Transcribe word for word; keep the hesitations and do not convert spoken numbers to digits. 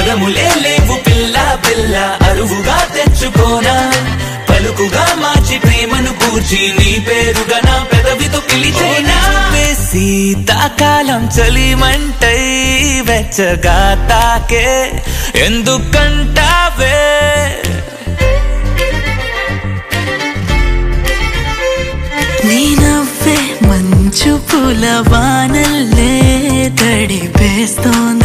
పదములే లేవు పిల్ల పిల్ల అరువుగా తెచ్చుకోనా పలుకుగా మార్చి ప్రేమను కూర్చి నీ పేరుగా నా పెదవితో పిలిచేనా శీతాకాలం చలిమంటై వెచ్చగా తాకే ఎందుకంటావే నీ నవ్వే మంచు పూల వానల్లే తడిపేస్తోంది